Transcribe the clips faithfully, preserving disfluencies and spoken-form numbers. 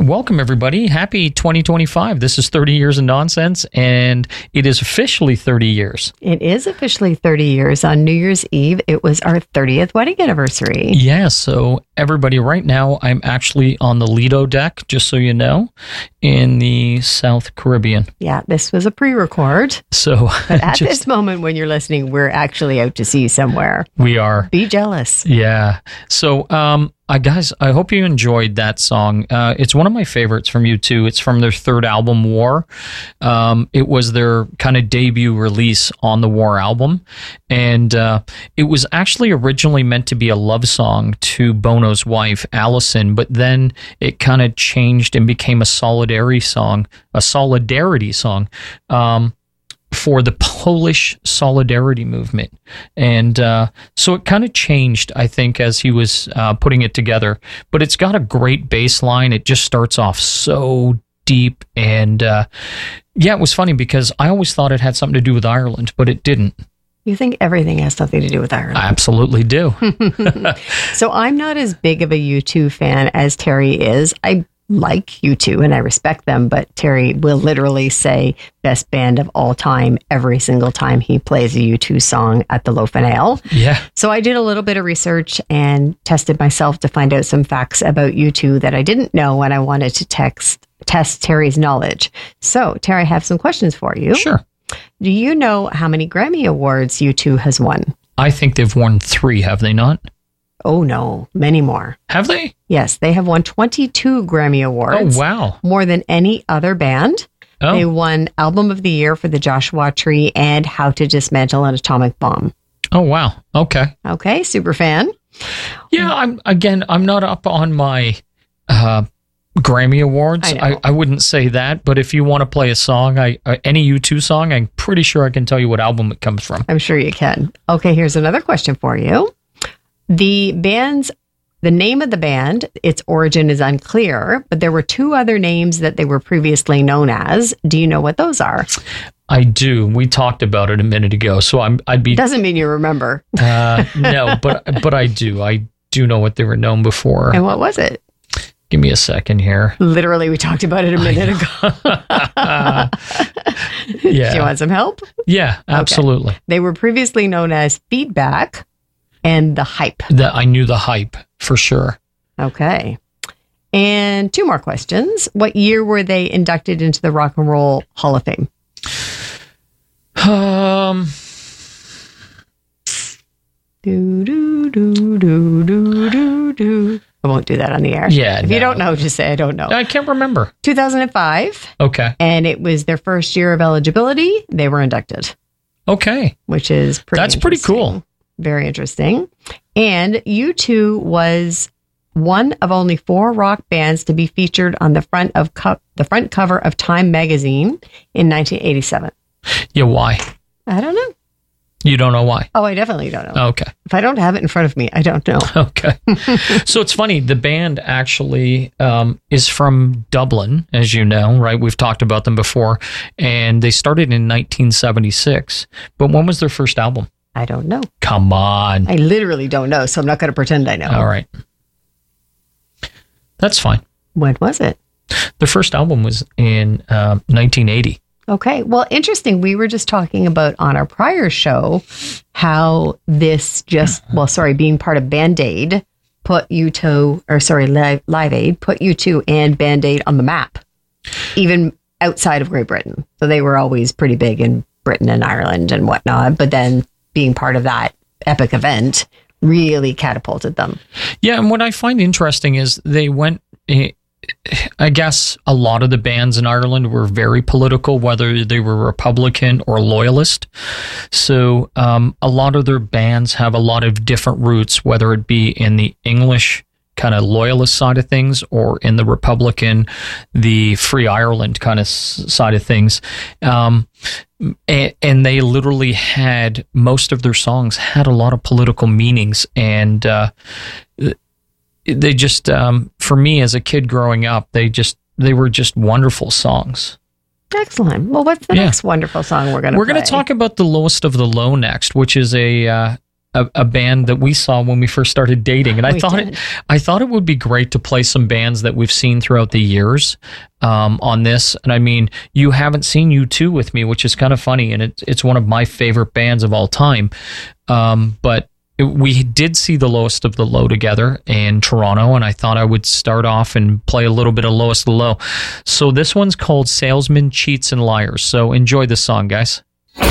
welcome everybody. Happy twenty twenty-five. This is thirty years of nonsense, and it is officially thirty years. It is officially thirty years. On New Year's Eve, it was our thirtieth wedding anniversary. Yeah, so everybody, right now, I'm actually on the Lido deck, just so you know, in the South Caribbean. Yeah, this was a pre-record. So, But at just, this moment when you're listening, we're actually out to sea somewhere. we are. Be jealous. Yeah. So, um, I guys, I hope you enjoyed that song. Uh, it's one of my favorites from U two. It's from their third album, War. Um, it was their kind of debut release on the War album. And uh, it was actually originally meant to be a love song to Bono's wife, Allison, but then it kind of changed and became a solidarity song, a solidarity song. Um, for the Polish Solidarity movement. And uh, so it kind of changed, I think, as he was uh, putting it together. But it's got a great bass line. It just starts off so deep. And uh, yeah, it was funny because I always thought it had something to do with Ireland, but it didn't. You think everything has something to do with Ireland? I absolutely do. So I'm not as big of a U two fan as Terry is. I like U two and I respect them, but Terry will literally say best band of all time every single time he plays a U two song at the Loaf and Ale. Yeah. So I did a little bit of research and tested myself to find out some facts about U two that I didn't know, and I wanted to text test Terry's knowledge. So Terry, I have some questions for you. Sure. Do you know how many Grammy Awards U two has won? I think they've won three, have they not? Oh no, many more. Have they? Yes, they have won twenty-two Grammy Awards. Oh, wow. More than any other band. Oh. They won Album of the Year for the Joshua Tree and How to Dismantle an Atomic Bomb. Oh, wow. Okay. Okay, super fan. Yeah, I'm again, I'm not up on my uh, Grammy Awards. I know. I, I wouldn't say that, but if you want to play a song, I uh, any U two song, I'm pretty sure I can tell you what album it comes from. I'm sure you can. Okay, here's another question for you. The band's, the name of the band, its origin is unclear, but there were two other names that they were previously known as. Do you know what those are? I do. We talked about it a minute ago, so I'm I'd be Doesn't mean you remember. uh, no, but but I do. I do know what they were known before. And what was it? Give me a second here. Literally, we talked about it a minute ago. Yeah. Do you want some help? Yeah, absolutely. They were previously known as Feedback and The Hype. That I knew the hype for sure. Okay. And two more questions. What year were they inducted into the Rock and Roll Hall of Fame? Um, Do, do, do, do, do, do, do. I won't do that on the air. Yeah, If you no. don't know, just say I don't know. I can't remember. two thousand five, Okay. and it was their first year of eligibility. They were inducted, Okay. which is pretty That's pretty interesting. cool. Very interesting. And U two was one of only four rock bands to be featured on the front of co- the front cover of Time magazine in nineteen eighty-seven. Yeah, why? I don't know. You don't know why? Oh, I definitely don't know. Okay. If I don't have it in front of me, I don't know. Okay. So it's funny. The band actually um, is from Dublin, as you know, right? We've talked about them before. And they started in nineteen seventy-six. But when was their first album? I don't know. Come on. I literally don't know, so I'm not going to pretend I know. All right. That's fine. When was it? Their first album was in uh, nineteen eighty. Okay. Well, interesting. We were just talking about on our prior show how this just, well, sorry, being part of Band-Aid put U two, or sorry, Live, Live Aid put U two and Band-Aid on the map, even outside of Great Britain. So they were always pretty big in Britain and Ireland and whatnot. But then being part of that epic event really catapulted them. Yeah, and what I find interesting is they went, eh, I guess a lot of the bands in Ireland were very political, whether they were Republican or Loyalist. So um, a lot of their bands have a lot of different roots, whether it be in the English kind of Loyalist side of things or in the Republican, the Free Ireland kind of side of things. Um, and, and they literally had, most of their songs had a lot of political meanings, and uh, they just, um, for me as a kid growing up, they just, they were just wonderful songs. Excellent. Well, what's the Yeah. next wonderful song we're going to We're going to talk about The Lowest of the Low next, which is a, uh, a, a band that we saw when we first started dating, and I We thought did. it, I thought it would be great to play some bands that we've seen throughout the years um, on this. And I mean, you haven't seen U two with me, which is kind of funny, and it's it's one of my favorite bands of all time. Um, but it, we did see the Lowest of the Low together in Toronto, and I thought I would start off and play a little bit of Lowest of the Low. So this one's called Salesmen, Cheats, and Liars. So enjoy the song, guys.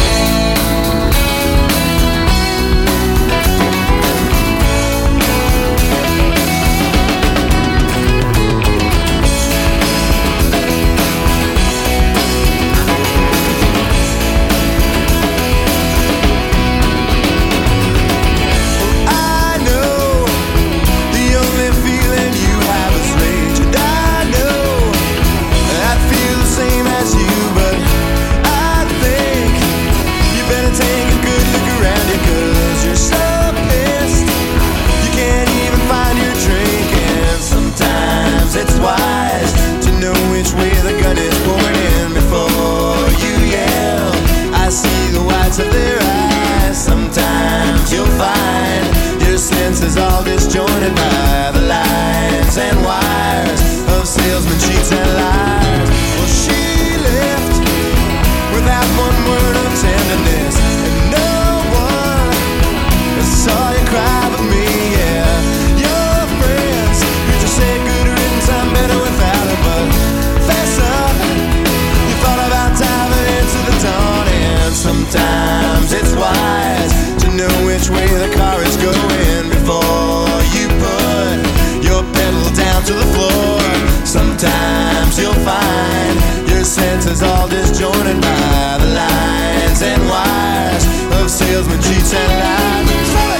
I know the only feeling you have is rage, and I know I feel the same as you, but I think you better take a good look around you, 'cause you're so pissed you can't even find your drink. And sometimes it's wise to know which way the gun is pointing before you yell. I see the whites of their eyes. Sometimes you'll find your senses all disjointed by the lines and wires of salesmen, cheats, and liars. Well, she left without one word of tenderness, and no one saw you cry but me. Yeah, your friends could just say good written time better without her, but fess up, you thought about diving into the dawn. And sometimes it's wise to know which way the car is going before you put your pedal down to the floor. Sometimes you'll find your senses all disjointed by the lines and wires of salesmen, cheats, and liars. Sorry.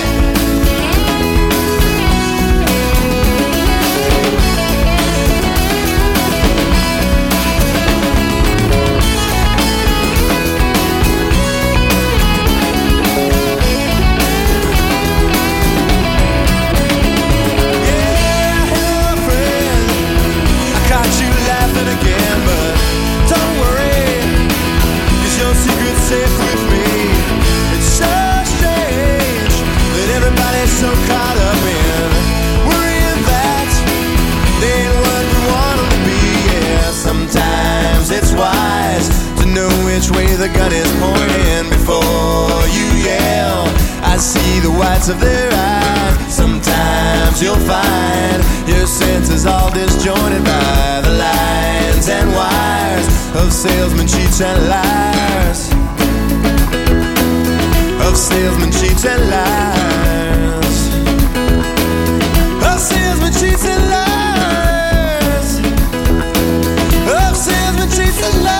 Yeah, hello, friend. I caught you laughing again, but don't worry, 'cause your secret's safe with me. It's so strange that everybody's so caught up in worrying that they ain't what we want them to be. Yeah, sometimes it's wise to know which way the gun is pointing before you yell. I see the whites of their eyes. Sometimes you'll find your senses all disjointed by the lines and wires of salesmen, cheats, and liars. Of salesmen, cheats, and liars. Of salesmen, cheats, and liars. Of salesmen, cheats, and liars.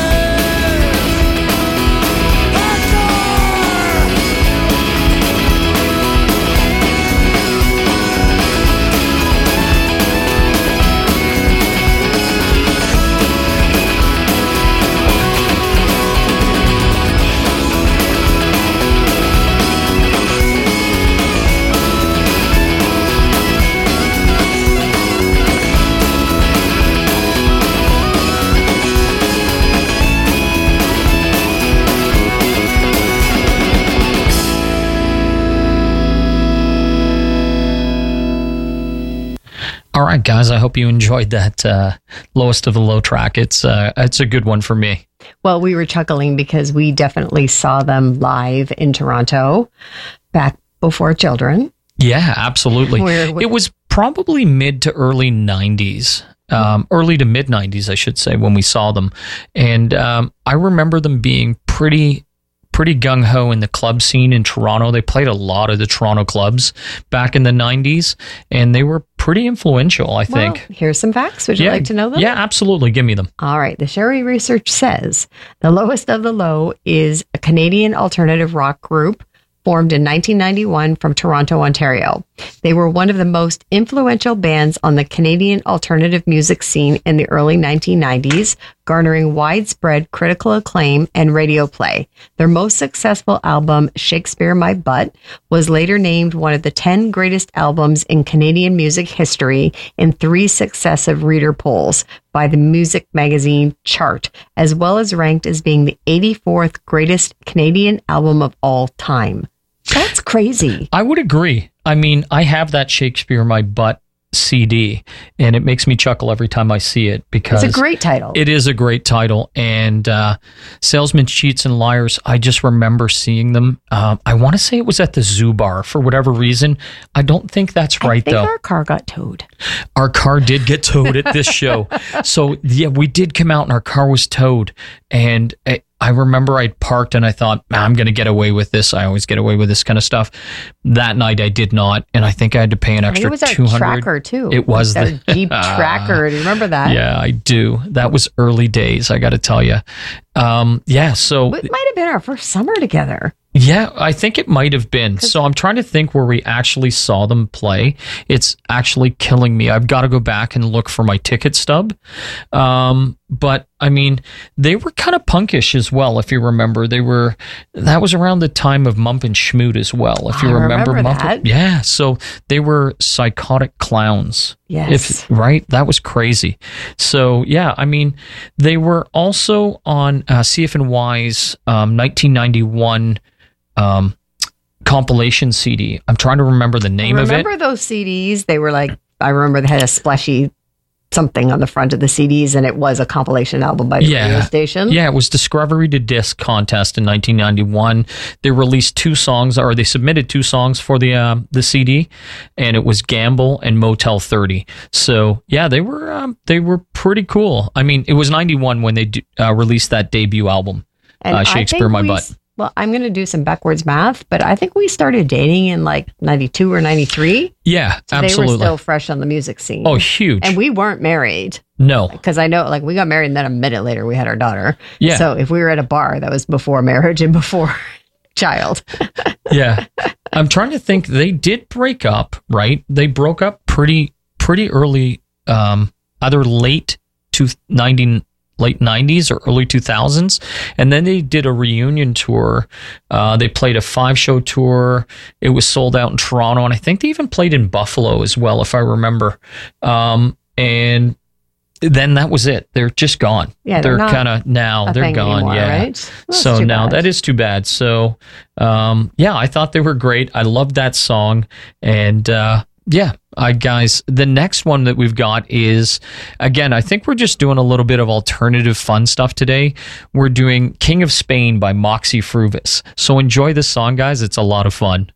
All right, guys, I hope you enjoyed that uh, Lowest of the Low track. It's uh, it's a good one for me. Well, we were chuckling because we definitely saw them live in Toronto back before children. Yeah, absolutely. Where- It was probably mid to early nineties, um, early to mid nineties, I should say, when we saw them. And um, I remember them being pretty pretty gung-ho in the club scene in Toronto. They played a lot of the Toronto clubs back in the nineties, and they were pretty influential, I think. Well, here's some facts. Would you yeah, like to know them? Yeah, absolutely. Give me them. All right. The Sherry Research says the Lowest of the Low is a Canadian alternative rock group formed in nineteen ninety-one from Toronto, Ontario. They were one of the most influential bands on the Canadian alternative music scene in the early nineteen nineties, garnering widespread critical acclaim and radio play. Their most successful album, Shakespeare My Butt, was later named one of the ten greatest albums in Canadian music history in three successive reader polls by the music magazine Chart, as well as ranked as being the eighty-fourth greatest Canadian album of all time. That's crazy. I would agree. I mean, I have that Shakespeare in My Butt C D, and it makes me chuckle every time I see it because It's a great title. It is a great title. And uh, Salesmen, Cheats, and Liars, I just remember seeing them. Um, I want to say it was at the Zoo Bar for whatever reason. I don't think that's right, I think though. our car got towed. Our car did get towed at this show. So, yeah, we did come out and our car was towed. And I, I remember I parked and I thought, I'm going to get away with this. I always get away with this kind of stuff. That night I did not. And I think I had to pay an I think extra it was our two hundred dollars. Tracker, too. It was our the Jeep Tracker. Do you remember that? Yeah, I do. That was early days, I got to tell you. Um, yeah, so... It might have been our first summer together. Yeah, I think it might have been. So I'm trying to think where we actually saw them play. It's actually killing me. I've got to go back and look for my ticket stub. Um, but I mean, they were kind of punkish as well, if you remember. They were, that was around the time of Mump and Schmoot as well, if you I remember. remember Mump. that. Yeah, so they were psychotic clowns. Yes. If, right? That was crazy. So, yeah, I mean, they were also on uh, C F N Y's um, nineteen ninety-one um, compilation C D. I'm trying to remember the name of it. Remember those C Ds? They were like, I remember they had a splashy something on the front of the C Ds, and it was a compilation album by the Yeah. radio station. Yeah, it was Discovery to Disc contest in nineteen ninety-one. They released two songs, or they submitted two songs for the uh, the C D, and it was Gamble and Motel thirty. So yeah, they were um, they were pretty cool. I mean, it was ninety-one when they d- uh, released that debut album, And uh, I Shakespeare think in My we Butt. s- Well, I'm going to do some backwards math, but I think we started dating in like ninety-two or ninety-three. Yeah, So absolutely. they were still fresh on the music scene. Oh, huge. And we weren't married. no. Because I know, like, we got married and then a minute later we had our daughter. Yeah. So if we were at a bar, that was before marriage and before child. Yeah. I'm trying to think. They did break up, right? They broke up pretty pretty early, um, either late to ninety, late nineties or early two thousands. And then they did a reunion tour. Uh, they played a five-show tour. It was sold out in Toronto, and I think they even played in Buffalo as well, if I remember. Um, and then that was it. They're just gone. Yeah, they're they're not kind of now a they're thing gone. anymore, yeah. right? That's So too now bad. that is too bad. So, um, yeah, I thought they were great. I loved that song, and uh, yeah, I guys. The next one that we've got is, again, I think we're just doing a little bit of alternative fun stuff today. We're doing "King of Spain" by Moxie Fruvis. So enjoy this song, guys. It's a lot of fun.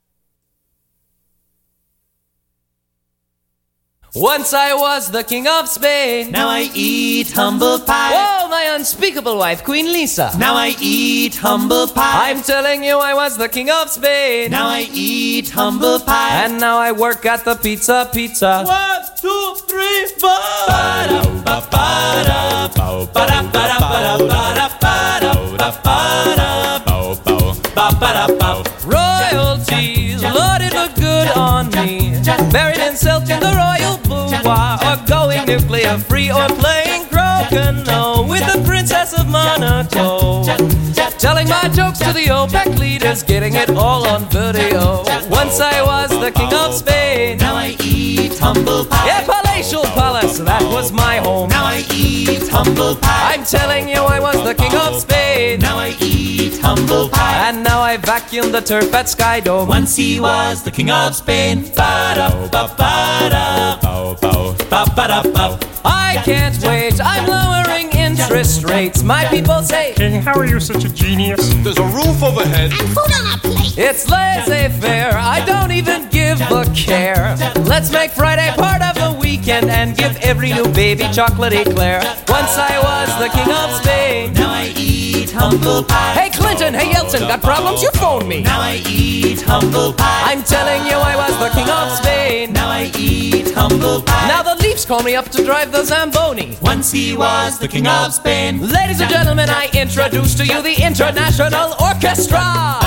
Once I was the king of Spain. Now I eat humble pie. Whoa, my unspeakable wife, Queen Lisa. Now I eat humble pie. I'm telling you, I was the king of Spain. Now I eat humble pie. And now I work at the Pizza Pizza. One, two, three, four. Ba-da-ba-ba-da, ba-da-ba-da-ba-da, ba-da-ba-da, ba-da-ba-da, ba-ba-da-ba. Royalties, Lord, it looked good on me. Buried in silk in the royal boudoir, or going nuclear free, or playing crokinole with the Princess of Monaco. Telling my jokes to the OPEC leaders, getting it all on video. Once I was the king of Spain. Now I eat humble pie. Yeah, palatial palace, that was my home. Now I eat humble pie. I'm telling you, I was the king of Spain. Now I eat humble pie. And now I vacuum the turf at Sky Dome. Once he was the king of Spain. Ba-da-ba-ba-da, ba-ba-da-ba. I can't wait, I'm lowering interest rates. My people say, King, how are you such a genius? There's a roof overhead. it's laissez-faire, I don't even give a care. Let's make Friday part of the weekend and give every new baby chocolate eclair. Once I was the king of Spain. Now I eat humble pie. Hey Clinton, hey Yeltsin, got problems? You phone me. Now I eat humble pie. I'm telling you, I was the king of Spain. Now I eat humble pie. Now the Leafs call me up to drive the Zamboni. Once he was the king of Spain. Ladies and gentlemen, I introduce to you the International Orchestra.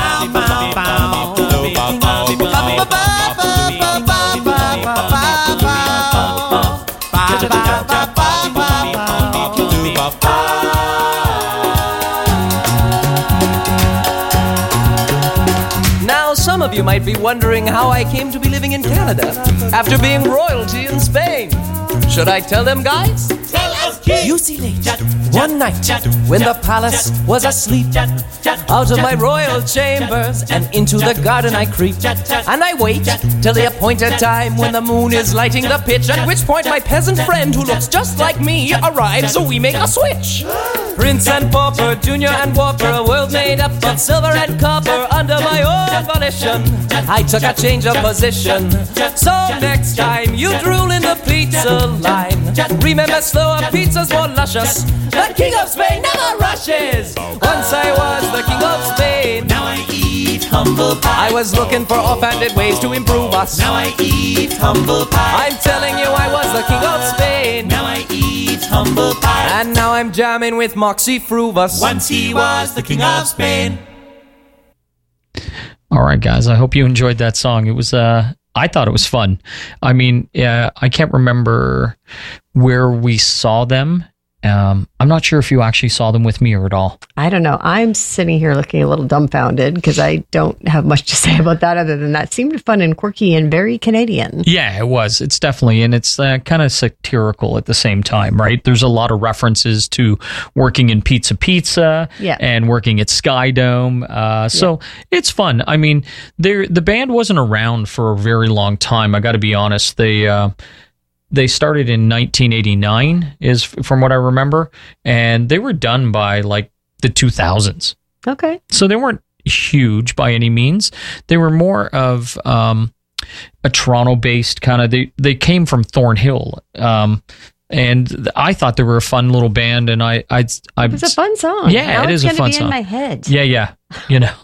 Now, some of you might be wondering how I came to be living in Canada after being royalty in Spain. Should I tell them, guys? Tell us, King. You see, ladies, One night, when the palace was asleep, out of my royal chambers and into the garden I creep. And I wait till the appointed time when the moon is lighting the pitch, at which point my peasant friend, who looks just like me, arrives, so we make a switch. Prince and pauper, junior and whopper, a world made up of silver and copper under my own volition. I took a change of position, so next time you drool in the pizza line, remember slower pizza's more luscious. The king of Spain never rushes. Once I was the king of Spain, Now I eat humble pie. I was looking for offhanded ways to improve us. Now I eat humble pie. I'm telling you I was the king of Spain, Now I eat humble pie. and now I'm jamming with Moxie Fruvus. Once he was the king of Spain. All right, guys. I hope you enjoyed that song. It was, uh, I thought it was fun. I mean, yeah, I can't remember where we saw them. Um, I'm not sure if you actually saw them with me or at all. I don't know. I'm sitting here looking a little dumbfounded because I don't have much to say about that other than that seemed fun and quirky and very Canadian. Yeah, it was. It's definitely, and it's uh, kind of satirical at the same time, right? There's a lot of references to working in Pizza Pizza Yeah. and working at Skydome. Uh, so it's fun. I mean, there the band wasn't around for a very long time. I got to be honest. They uh, they started in nineteen eighty-nine, is from what I remember, and they were done by like the two thousands. Okay. So they weren't huge by any means. They were more of um, a Toronto-based kind of. They they came from Thornhill, um, and th- I thought they were a fun little band. And I I I It's a fun song. Yeah, now it it's is a gonna fun be song. in my head. Yeah, yeah, you know.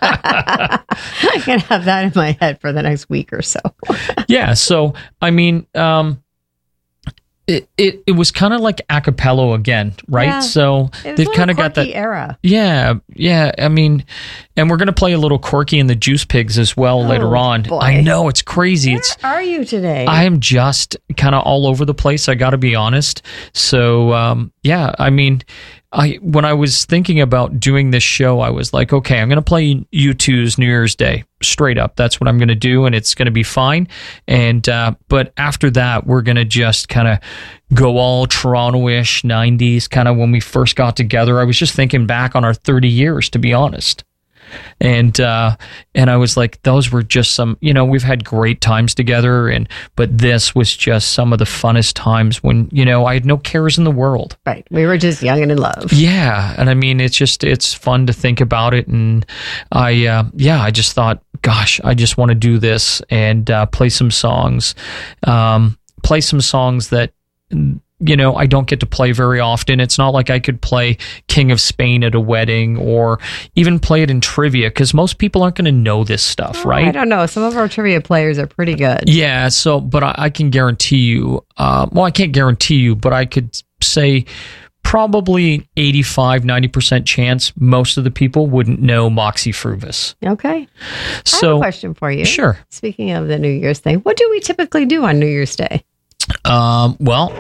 I'm gonna have that in my head for the next week or so. Yeah. So I mean, um, it it, it was kind of like a cappella again, right? Yeah. So It was they've a kind of little got that. quirky era. Yeah, yeah. I mean, and we're gonna play a little Corky and the Juice Pigs as well later on. boy. I know it's crazy. Where It's are you today? I am just kind of all over the place. I got to be honest. So um, yeah, I mean, I when I was thinking about doing this show, I was like, okay, I'm gonna play U two's New Year's Day straight up. That's what I'm gonna do, and it's gonna be fine. And uh, but after that, we're gonna just kind of go all Toronto-ish nineties, kind of when we first got together. I was just thinking back on our thirty years, to be honest. And uh, and I was like, those were just some, you know, we've had great times together, and but this was just some of the funnest times when, you know, I had no cares in the world. right. We were just young and in love. Yeah, and I mean, it's just it's fun to think about it, and I uh, yeah, I just thought, gosh, I just want to do this and uh, play some songs, um, play some songs that, you know, I don't get to play very often. It's not like I could play King of Spain at a wedding or even play it in trivia, because most people aren't going to know this stuff, Oh, right? I don't know. Some of our trivia players are pretty good. Yeah, so, but I, I can guarantee you, uh, well, I can't guarantee you, but I could say probably eighty-five, ninety percent chance most of the people wouldn't know Moxie Fruvus. Okay. I have a So, question for you. sure. Speaking of the New Year's thing, what do we typically do on New Year's Day? Um, well,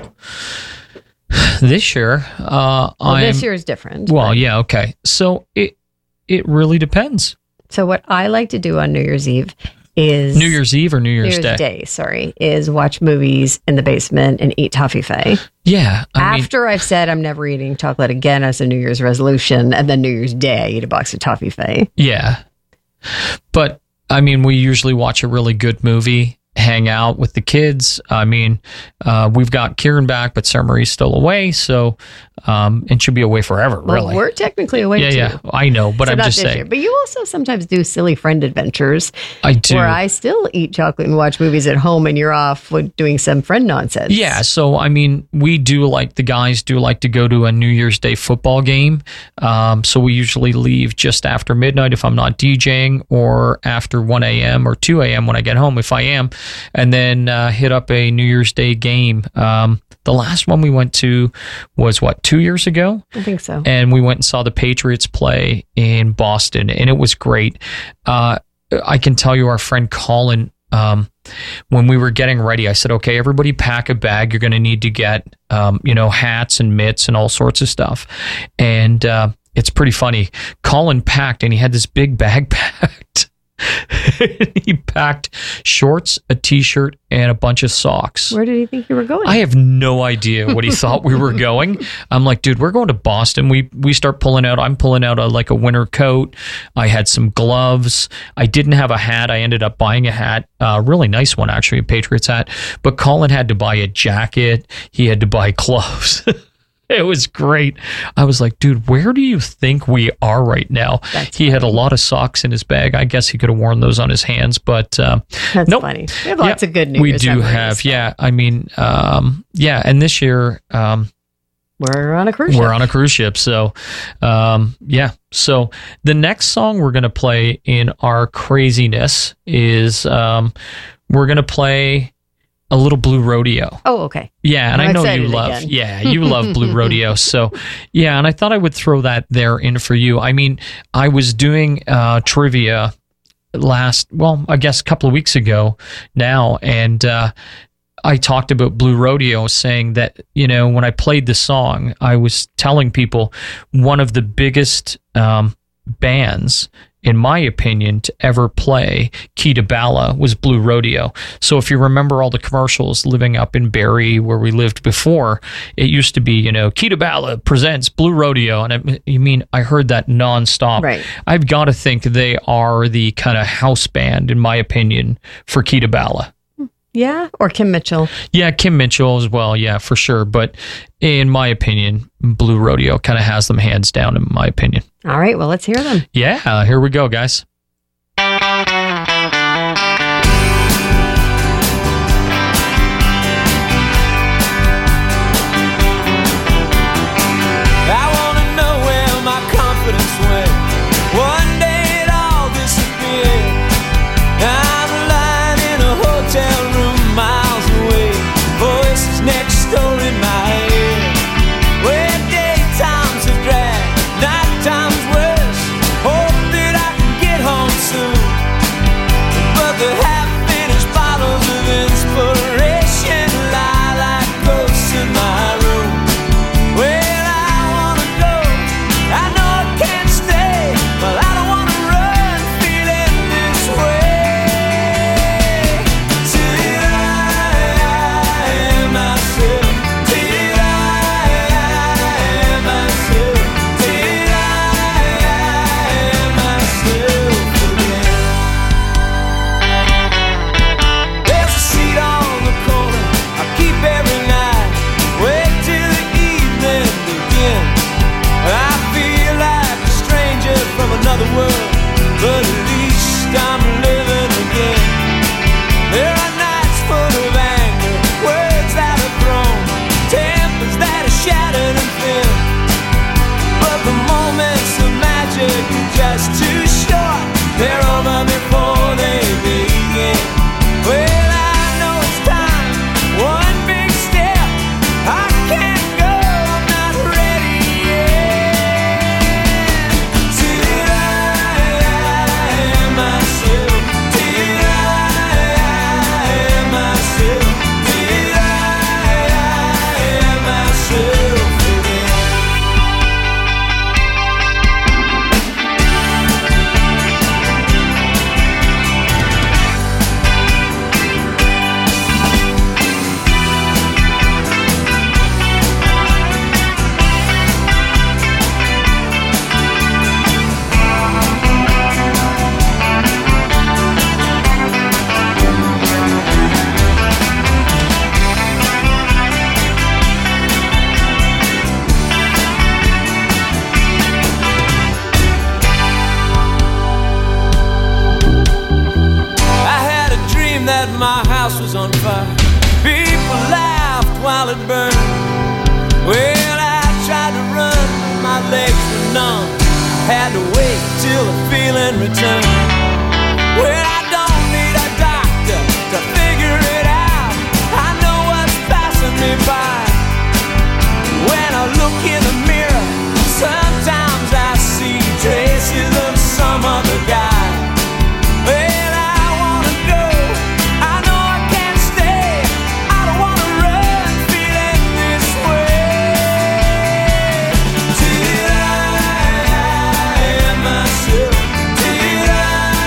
this year, uh, Well, I'm, this year is different. well, but- yeah, okay. So it, it really depends. So what I like to do on New Year's Eve is New Year's Eve or New New Year's, Year's Day? Day. sorry, is watch movies in the basement and eat toffee fay. Yeah. I mean, After I've said I'm never eating chocolate again as a New Year's resolution, and then New Year's Day I eat a box of toffee fay. yeah. But I mean, we usually watch a really good movie, hang out with the kids. I mean, uh, we've got Kieran back, but Sarah Marie's still away, so um, and she'll be away forever, Well, really. we're technically away yeah, too. yeah, I know, but So I'm not just this year. saying. But you also sometimes do silly friend adventures I do. where I still eat chocolate and watch movies at home, and you're off with doing some friend nonsense. Yeah, so I mean, we do like the guys do like to go to a New Year's Day football game. Um, so we usually leave just after midnight if I'm not DJing, or after one a.m. or two a.m. when I get home if I am, and then uh, hit up a New Year's Day game. Um, the last one we went to was what, two years ago? I think so. And we went and saw the Patriots play in Boston, and it was great. Uh, I can tell you, our friend Colin, um, when we were getting ready, I said, okay, everybody pack a bag. You're going to need to get, um, you know, hats and mitts and all sorts of stuff. And uh, it's pretty funny. Colin packed, and he had this big bag packed. he packed shorts, a t-shirt, and a bunch of socks. Where did he think you were going? I have no idea what he thought we were going. I'm like, dude, we're going to Boston. We we start pulling out. I'm pulling out a, like a winter coat. I had some gloves. I didn't have a hat. I ended up buying a hat, a really nice one actually, a Patriots hat. But Colin had to buy a jacket. He had to buy gloves. It was great. I was like, dude, where do you think we are right now? That's he had a lot of socks in his bag. I guess he could have worn those on his hands, but uh, That's nope. funny. We have lots Yeah, of good news. We do memories. have, yeah. I mean, um, yeah. And this year, um, We're on a cruise ship. we're on a cruise ship. So, um, yeah. So the next song we're going to play in our craziness is um, we're going to play a little Blue Rodeo. Oh, okay. Yeah, and I'm I know excited you love. again. Yeah, you love Blue Rodeo. So, yeah, and I thought I would throw that there in for you. I mean, I was doing uh, trivia last, well, I guess a couple of weeks ago now, and uh, I talked about Blue Rodeo, saying that, you know, when I played the song, I was telling people one of the biggest um, bands, in my opinion, to ever play Kita Bala was Blue Rodeo. So if you remember all the commercials living up in Barrie where we lived before, it used to be, you know, Kita Bala presents Blue Rodeo. And I, you mean, I heard that nonstop. Right. I've got to think they are the kind of house band, in my opinion, for Kita Bala. Yeah, or Kim Mitchell. Yeah, Kim Mitchell as well. Yeah, for sure. But in my opinion, Blue Rodeo kind of has them hands down, in my opinion. All right, well, let's hear them. Yeah, here we go, guys. I wanna know where my confidence went. One day it all disappeared. I'm lying in a hotel room miles away. Voices next door in my head. Where daytimes have dragged, night times worse. Hope that I can get home soon. But the half-finished bottles of inspiration lie like ghosts in my room. Well, I wanna go, I know I can't stay, but I don't wanna run feeling this way. Till I am myself, till I am myself, till I am myself again. There's a seat on the corner I keep every night. Wait till the evening begins. I feel like a stranger from another world, but at least I'm living again. There are nights full of anger, words that are thrown, tempers that are shattered and thin. But the moments of magic are just too short. They're over before they begin. Well, I know it's time, one big step. I can't go, I'm not ready yet. Till I am myself, till I am myself, till I am myself again. I had a dream that my house was on fire. People laughed while it burned. Well, I tried to run, but my legs were numb. Had to wait till the feeling returned. Well, I don't need a doctor to figure it out. I know what's passing me by. When I look in the mirror, sometimes I see traces of some other guy. Well, I wanna go, I know I can't stay. I don't wanna run feeling this way. Till I am myself, till I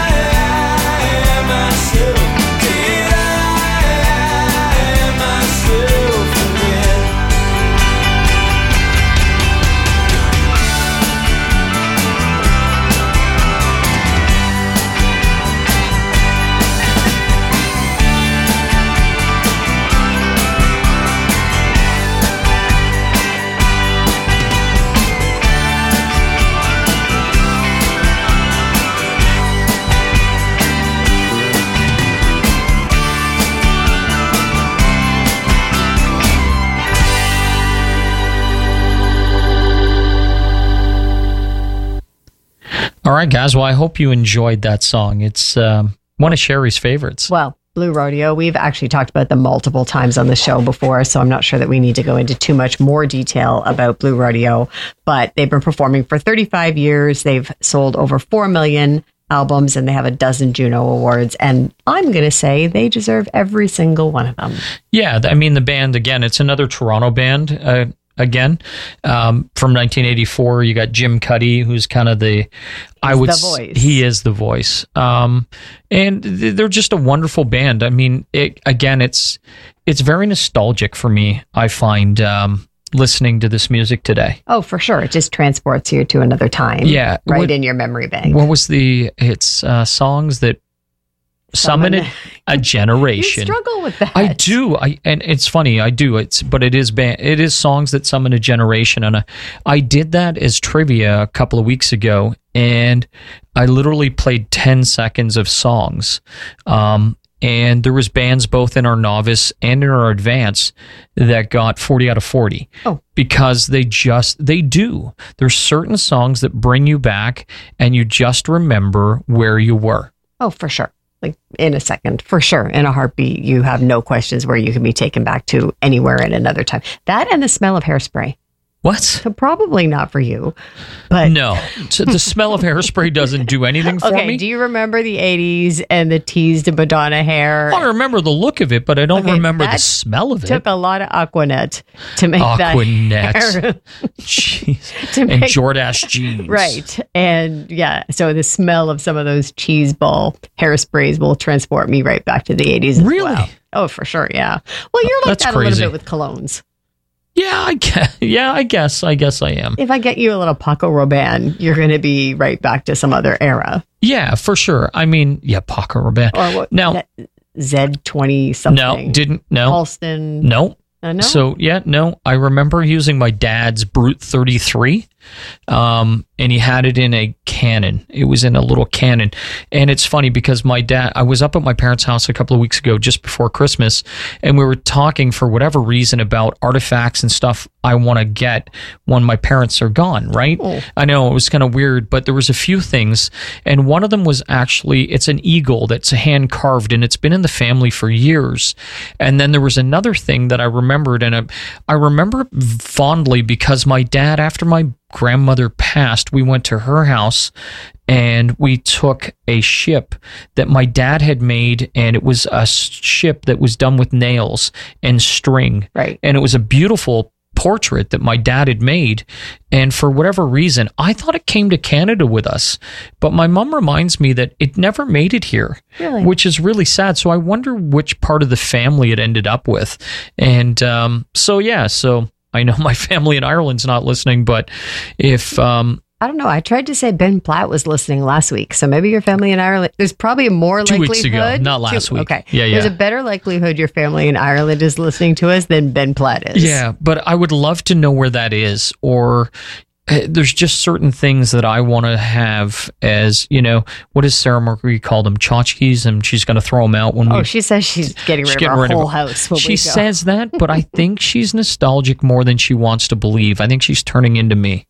All right, guys. Well, I hope you enjoyed that song. It's um, one of Sherry's favorites. Well, Blue Rodeo, we've actually talked about them multiple times on the show before, so I'm not sure that we need to go into too much more detail about Blue Rodeo, but they've been performing for thirty-five years. They've sold over four million albums, and they have a dozen Juno Awards, and I'm going to say they deserve every single one of them. Yeah, I mean, the band, again, it's another Toronto band. Uh, Again, um, from nineteen eighty-four, you got Jim Cuddy, who's kind of the, I would, the s- voice. he is the voice, um, and th- they're just a wonderful band. I mean, it, again, it's it's very nostalgic for me. I find um, listening to this music today. Oh, for sure. It just transports you to another time. Yeah, Right what- in your memory bank. What was the? It's uh, songs that summon Summon- a, a You generation. struggle with that. I do. I and it's funny. I do. It's but it is ba- it is songs that summon a generation, and I, I did that as trivia a couple of weeks ago, and I literally played ten seconds of songs. Um, and there was bands both in our novice and in our advanced that got forty out of forty. Oh. Because they just they do. There's certain songs that bring you back, and you just remember where you were. Oh, for sure. Like in a second, for sure. In a heartbeat, you have no questions where you can be taken back to anywhere at another time. That and the smell of hairspray. What? So probably not for you, but No. So the smell of hairspray doesn't do anything for okay. me. Do you remember the eighties and the teased Madonna hair? I remember the look of it, but I don't Okay, remember the that smell of it. Took a lot of Aquanet to make Aquanet. that hair. Jeez. To And make- Jordache jeans. Right. And yeah, so the smell of some of those cheese ball hairsprays will transport me right back to the eighties as Really? well. Oh, for sure. Yeah. Well, you're like That's that crazy. a little bit with colognes. Yeah, I guess. Yeah, I guess. I guess I am. If I get you a little Paco Rabanne, you're going to be right back to some other era. Yeah, for sure. I mean, yeah, Paco Rabanne. Or what? Now, Z twenty something. no, didn't, no, Halston. no. Uh, no? So, yeah, no, I remember using my dad's Brute thirty-three, um, and he had it in a Canon. It was in a little Canon. And it's funny because my dad, I was up at my parents' house a couple of weeks ago, just before Christmas, and we were talking for whatever reason about artifacts and stuff I want to get when my parents are gone, right? Oh. I know it was kind of weird, but there was a few things, and one of them was actually, it's an eagle that's hand carved, and it's been in the family for years. And then there was another thing that I remembered, and I, I remember fondly because my dad, after my grandmother passed, we went to her house and we took a ship that my dad had made, and it was a ship that was done with nails and string. Right. And it was a beautiful portrait that my dad had made, and for whatever reason I thought it came to Canada with us, but my mom reminds me that it never made it here. Really? Which is really sad. So I wonder which part of the family it ended up with. And um so yeah so I know my family in Ireland's not listening, but if um I don't know. I tried to say Ben Platt was listening last week, so maybe your family in Ireland. There's probably a more Two likelihood. weeks ago, not last Two- week. Okay. Yeah, There's yeah. a better likelihood your family in Ireland is listening to us than Ben Platt is. yeah but I would love to know where that is, or uh, there's just certain things that I want to have as, you know, what does Sarah Mercury call them? Tchotchkes, and she's going to throw them out when Oh, we... she says she's getting She's rid getting of our rid of whole it. house. when She we go. says that, but I think she's nostalgic more than she wants to believe. I think she's turning into me.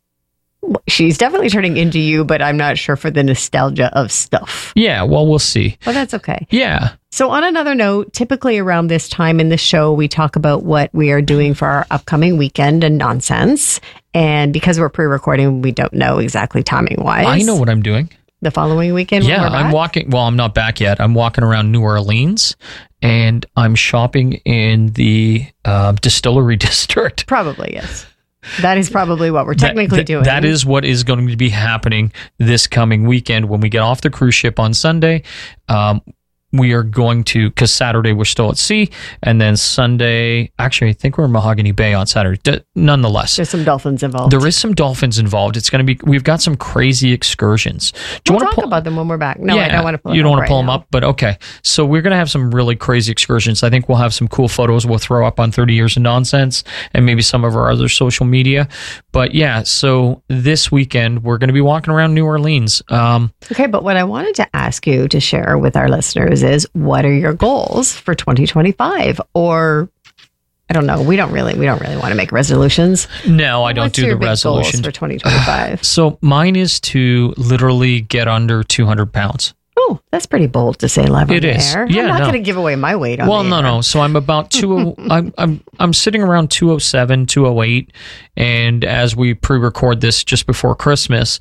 She's definitely turning into you, but I'm not sure for the nostalgia of stuff. Yeah, well, we'll see. But that's okay. Yeah. So on another note, typically around this time in the show, we talk about what we are doing for our upcoming weekend and nonsense. And because we're pre-recording, we don't know exactly timing-wise. I know what I'm doing. The following weekend when Yeah, we're I'm back? walking. Well, I'm not back yet. I'm walking around New Orleans, and I'm shopping in the uh, distillery district. Probably, yes. That is probably what we're technically That- that- doing. That is what is going to be happening this coming weekend when we get off the cruise ship on Sunday. Um, we are going to, because Saturday we're still at sea, and then Sunday, actually, I think we're in Mahogany Bay on Saturday. D- nonetheless, There's some dolphins involved. there is some dolphins involved. It's going to be, we've got some crazy excursions. Do you we'll want talk to pull about them when we're back. No, I don't want to pull you them don't up want to pull right them now. up, but okay. So we're going to have some really crazy excursions. I think we'll have some cool photos we'll throw up on thirty Years of Nonsense and maybe some of our other social media. But yeah, so this weekend we're going to be walking around New Orleans. Um, Okay, but what I wanted to ask you to share with our listeners is what are your goals for twenty twenty-five? Or I don't know. We don't really, we don't really want to make resolutions. No, I don't What's do your the big resolution. goals for twenty twenty-five? So mine is to literally get under two hundred pounds. Oh, that's pretty bold to say live on It the is. air. Yeah, I'm not no. going to give away my weight on Well, the no, air. no. So I'm about two. I'm I'm I'm sitting around two oh seven, two oh eight, and as we pre-record this just before Christmas,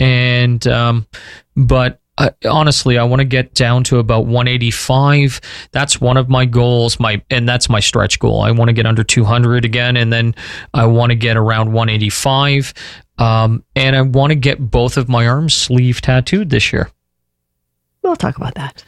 and um, but. Uh, honestly, I want to get down to about one eighty-five. That's one of my goals. My and that's my stretch goal. I want to get under two hundred again, and then I want to get around one eighty-five. Um, and I want to get both of my arms sleeve tattooed this year. We'll talk about that.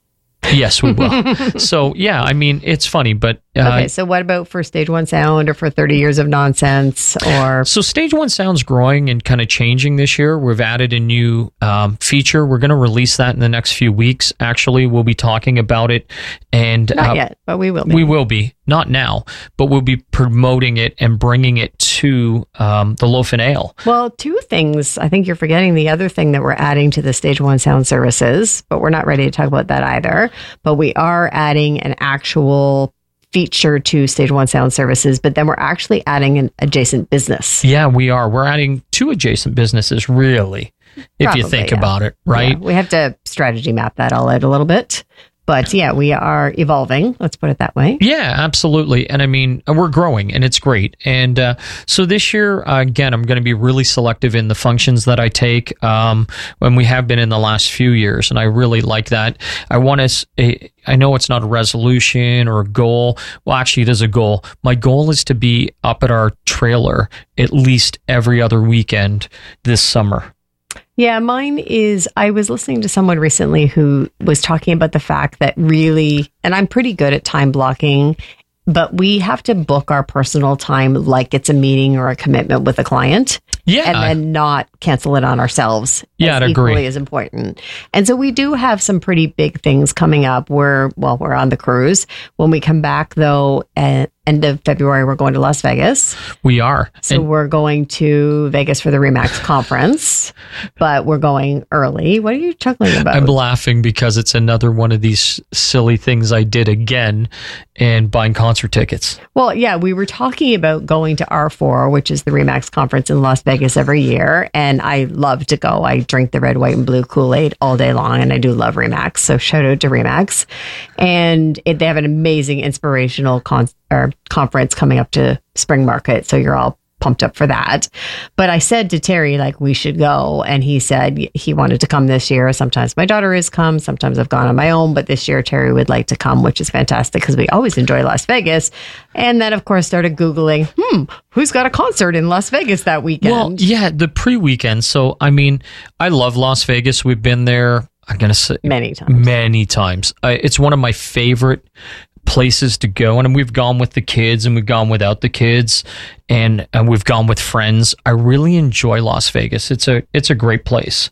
Yes, we will. So yeah, I mean, it's funny, but uh, Okay, so what about for Stage One Sound or for thirty years of nonsense or So Stage One Sound's growing and kind of changing this year. We've added a new um, feature. We're going to release that in the next few weeks. Actually, we'll be talking about it, and not uh, yet, but we will be. we will be not now, but we'll be promoting it and bringing it to um, the Loaf and Ale. Well, two things. I think you're forgetting the other thing that we're adding to the Stage One Sound services, but we're not ready to talk about that either. But we are adding an actual feature to Stage One Sound services, but then we're actually adding an adjacent business. Yeah, we are. We're adding two adjacent businesses, really, if you Probably, think yeah. about it, right? Yeah, we have to strategy map that all out a little bit. But yeah, we are evolving. Let's put it that way. Yeah, absolutely. And I mean, we're growing and it's great. And uh, so this year, uh, again, I'm going to be really selective in the functions that I take um, when we have been in the last few years. And I really like that. I want to, I know it's not a resolution or a goal. Well, actually, it is a goal. My goal is to be up at our trailer at least every other weekend this summer. Yeah, mine is, I was listening to someone recently who was talking about the fact that really, and I'm pretty good at time blocking, but we have to book our personal time like it's a meeting or a commitment with a client. Yeah. And then not cancel it on ourselves. Yeah, as I'd agree. equally as important. And so we do have some pretty big things coming up. We're, well, we're on the cruise. When we come back, though, at end of February, we're going to Las Vegas. We are. So And- we're going to Vegas for the Remax conference, but we're going early. What are you chuckling about? I'm laughing because it's another one of these silly things I did again and buying concert tickets. Well, yeah, we were talking about going to R four, which is the Remax conference in Las Vegas every year. And I love to go. I drink the red, white, and blue Kool-Aid all day long. And I do love Remax. So shout out to Remax. And it, they have an amazing inspirational con- or conference coming up to Spring Market. So you're all pumped up for that. But I said to Terry, like, we should go. And he said he wanted to come this year. Sometimes my daughter has come. Sometimes I've gone on my own. But this year, Terry would like to come, which is fantastic because we always enjoy Las Vegas. And then, of course, started Googling, hmm, who's got a concert in Las Vegas that weekend? Well, yeah, the pre-weekend. So, I mean, I love Las Vegas. We've been there, I'm going to say, Many times. Many times. Uh, it's one of my favorite places to go, and we've gone with the kids and we've gone without the kids, and, and we've gone with friends. I really enjoy Las Vegas. It's a it's a great place,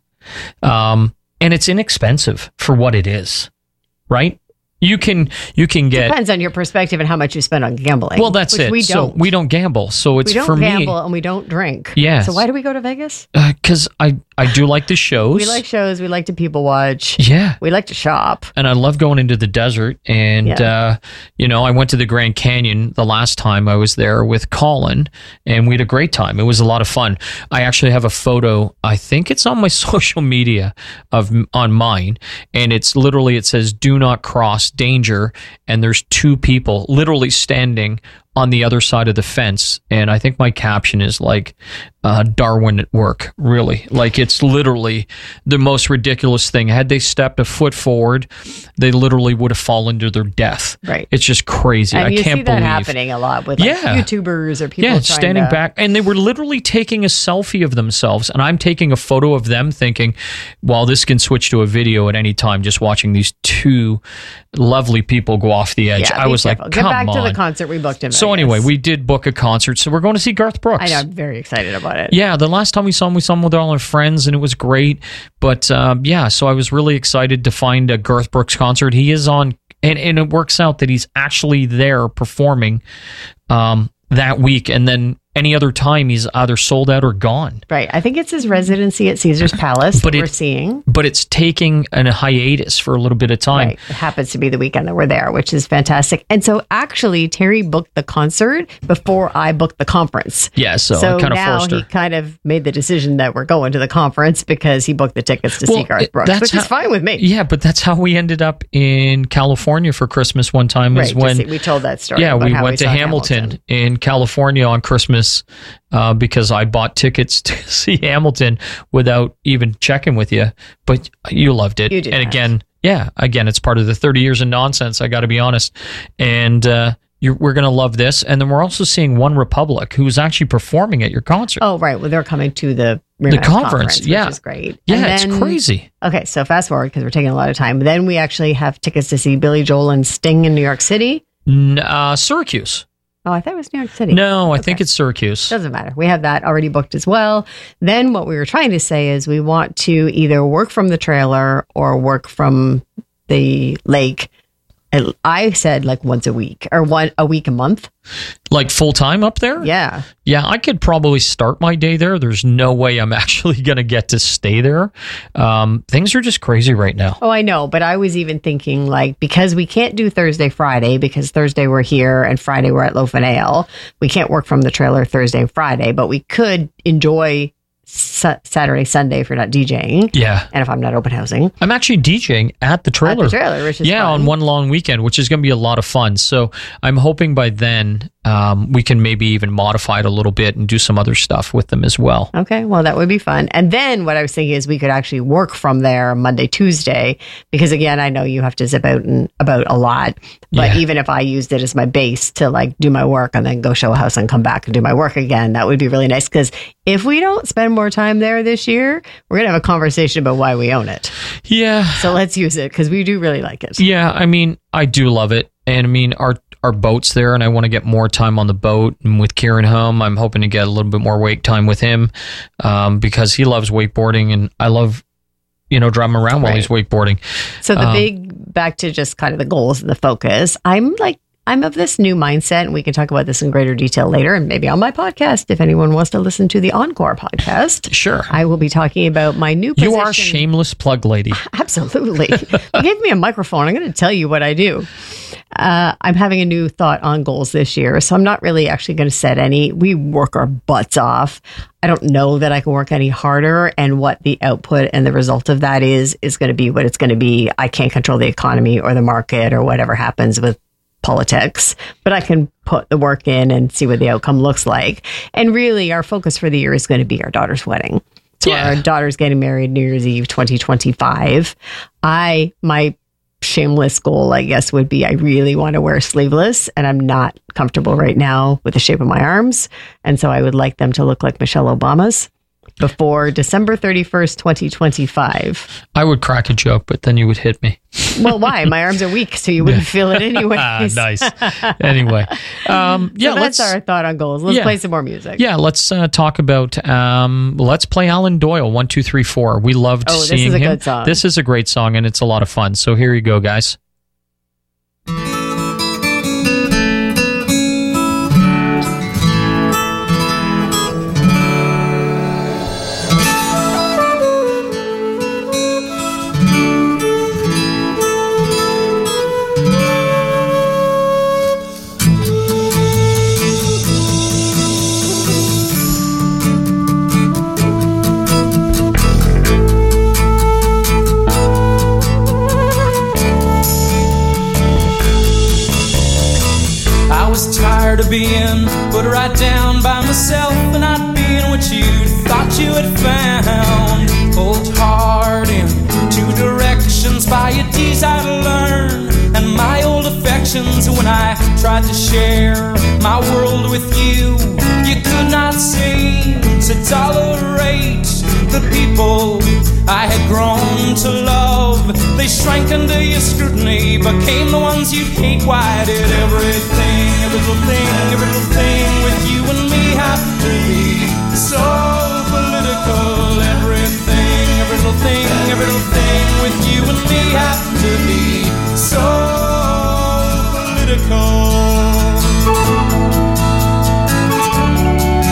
um, and it's inexpensive for what it is, right? You can you can get Depends on your perspective and how much you spend on gambling. well. That's which it. We So don't. we don't gamble. So it's we don't for gamble me and we don't drink. Yes. So why do we go to Vegas? because I I do like the shows. We like shows. We like to people watch. yeah. We like to shop. And I love going into the desert. And, Yeah. uh, you know, I went to the Grand Canyon the last time I was there with Colin, and we had a great time. It was a lot of fun. I actually have a photo. I think it's on my social media of on mine. And it's literally, it says, do not cross, danger. And there's two people literally standing on the other side of the fence. And I think my caption is like, uh, Darwin at work, really. Like, it's literally the most ridiculous thing. Had they stepped a foot forward, they literally would have fallen to their death. Right. It's just crazy. And I you can't see that believe. happening a lot with like Yeah. YouTubers or people Yeah, trying standing to, back. And they were literally taking a selfie of themselves. And I'm taking a photo of them thinking, well, this can switch to a video at any time, just watching these two lovely people go off the edge. Yeah, I be was careful. like, Get come back on. to the concert we booked in So Vegas. anyway, we did book a concert. So we're going to see Garth Brooks. I know, I'm very excited about it. Yeah, the last time we saw him, we saw him with all our friends, and it was great. But um, yeah, so I was really excited to find a Garth Brooks concert. He is on, and, and it works out that he's actually there performing um, that week. And then any other time he's either sold out or gone. Right. I think it's his residency at Caesar's Palace But that it- we're seeing. But it's taking a hiatus for a little bit of time. Right. It happens to be the weekend that we're there, which is fantastic. And so actually, Terry booked the concert before I booked the conference. Yeah, so, So I kind of now forced her. he kind of made the decision that we're going to the conference because he booked the tickets to Well, see Garth it- Brooks, that's which is how- fine with me. Yeah, but that's how we ended up in California for Christmas one time. Right. Is to when see- we told that story. yeah, about we how went to saw Hamilton, in California on Christmas uh, because I bought tickets to see Hamilton without even checking with you. But you loved it. You did And that. again, yeah, again, it's part of the thirty years of nonsense. I got to be honest. And uh, you're, we're going to love this. And then we're also seeing One Republic, who's actually performing at your concert. Oh, right. Well, they're coming to the The Reunited conference, yeah. which is great. yeah, And it's then- crazy. Okay, so fast forward because we're taking a lot of time. Then we actually have tickets to see Billy Joel and Sting in New York City. N- uh, Syracuse. Oh, I thought it was New York City. No, I Okay. think it's Syracuse. Doesn't matter. We have that already booked as well. Then what we were trying to say is we want to either work from the trailer or work from the lake. And I said like once a week or one a week a month. Like full time up there? Yeah. Yeah, I could probably start my day there. There's no way I'm actually going to get to stay there. Um, things are just crazy right now. Oh, I know. But I was even thinking like because we can't do Thursday, Friday because Thursday we're here and Friday we're at Loaf and Ale. We can't work from the trailer Thursday and Friday, but we could enjoy Sa- Saturday, Sunday if you're not DJing. Yeah. And if I'm not open housing. I'm actually DJing at the trailer. At the trailer, which is yeah, fun. on one long weekend, which is going to be a lot of fun. So I'm hoping by then um, we can maybe even modify it a little bit and do some other stuff with them as well. Okay, well, that would be fun. And then what I was thinking is we could actually work from there Monday, Tuesday, because again, I know you have to zip out and about a lot. But Yeah. even if I used it as my base to like do my work and then go show a house and come back and do my work again, that would be really nice. Because if we don't spend more time there this year, we're going to have a conversation about why we own it. Yeah. So let's use it because we do really like it. Yeah, I mean, I do love it. And I mean, our our boat's there, and I want to get more time on the boat. And with Kieran home, I'm hoping to get a little bit more wake time with him um, because he loves wakeboarding, and I love, you know, driving around while Right. he's wakeboarding. So the Um, big, back to just kind of the goals and the focus, I'm like, I'm of this new mindset, and we can talk about this in greater detail later, and maybe on my podcast, if anyone wants to listen to the Encore podcast. Sure. I will be talking about my new position. You are a shameless plug lady. Absolutely. You gave me a microphone. I'm going to tell you what I do. Uh, I'm having a new thought on goals this year, so I'm not really actually going to set any. We work our butts off. I don't know that I can work any harder, and what the output and the result of that is is going to be what it's going to be. I can't control the economy or the market or whatever happens with politics, but I can put the work in and see what the outcome looks like. And really, our focus for the year is going to be our daughter's wedding. So Yeah. our daughter's getting married New Year's Eve twenty twenty-five. I, my shameless goal, I guess, would be I really want to wear sleeveless, and I'm not comfortable right now with the shape of my arms. And so I would like them to look like Michelle Obama's before December thirty-first, twenty twenty-five. I would crack a joke, but then you would hit me. Well, why? My arms are weak, so you wouldn't feel it anyway. Ah, nice. Anyway, um, yeah, So that's let's our thought on goals. Let's yeah. play some more music. yeah, let's uh, talk about. Um, let's play Alan Doyle. One, two, three, four. We loved Oh, this seeing is a him. good song. This is a great song, and it's a lot of fun. So here you go, guys. I was tired of being put right down by myself and not being what you thought you had found. Pulled hard in two directions by a desire to learn and my old affections. When I tried to share my world with you, you could not seem to tolerate the people I had grown to love. They shrank under your scrutiny, became the ones you'd hate. Why did everything, every little thing, every little thing with you and me have to be so political? Everything, every little thing, every little thing with you and me have to be so political.